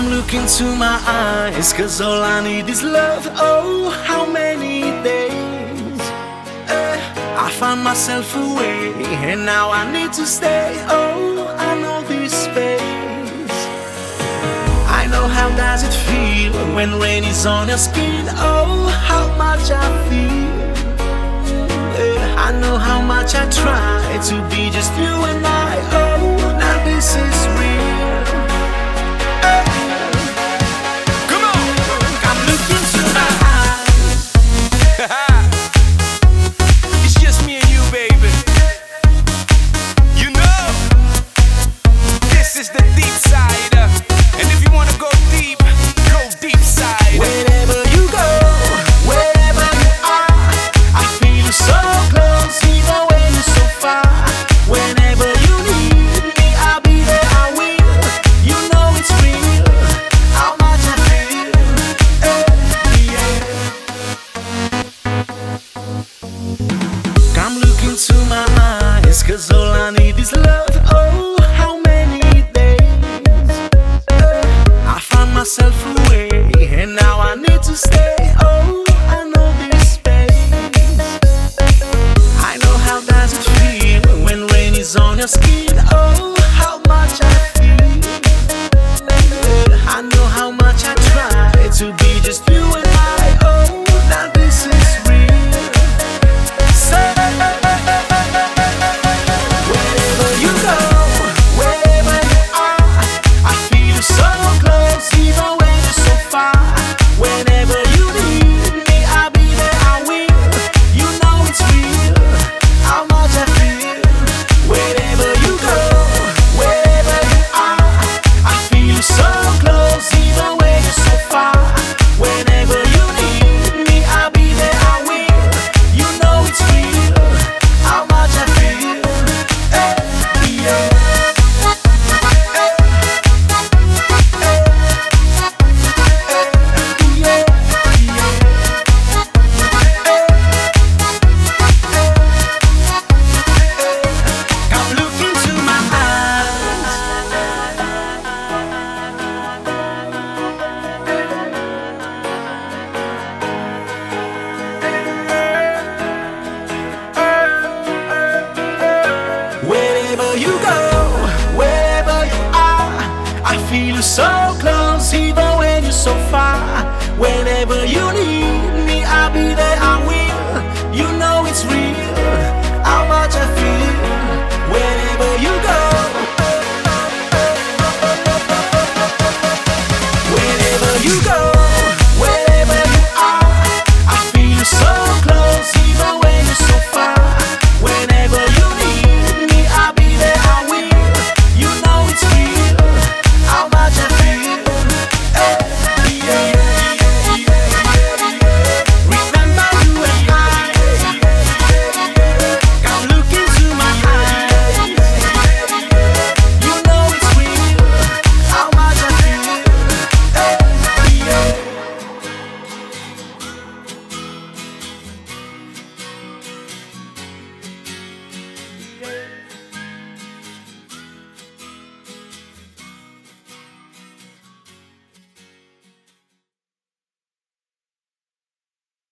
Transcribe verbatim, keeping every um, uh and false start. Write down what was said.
Come look into my eyes, cause all I need is love. Oh, how many days eh, I found myself away, and now I need to stay. Oh, I know this space. I know how does it feel when rain is on your skin. Oh, how much I feel eh, I know how much I try to be just you and I. Oh, now this is real. It's just me and you, baby. You know, this is the deep side. And if you wanna go deep, go deep side. Wherever you go, wherever you are, I feel you so close, even when you're so far. Whenever you need me, I'll be there, I will. You know it's real, how much I feel. Eh, yeah. Come look into my eyes, cause all I need is love. Oh, how many days eh, I found myself away, and now I need to stay. Oh, I know this space. I know how does it feel when rain is on your skin. Oh, how much I feel eh, I know how much I try to be just you and I. Oh, now this is real. So wherever you go, wherever you are, I feel you so close, even when you're so far. Whenever you need me, I'll be there, I will. You know it's real, how much I feel. Wherever you go, wherever you are, I feel you so close, even when you're so far. Whenever you need me, I'll be there, I will. You know it's real, how much I feel. Eh, yeah. Come look into my eyes. Wherever you go, wherever you are, I feel you so close, even when you're so far. Whenever you need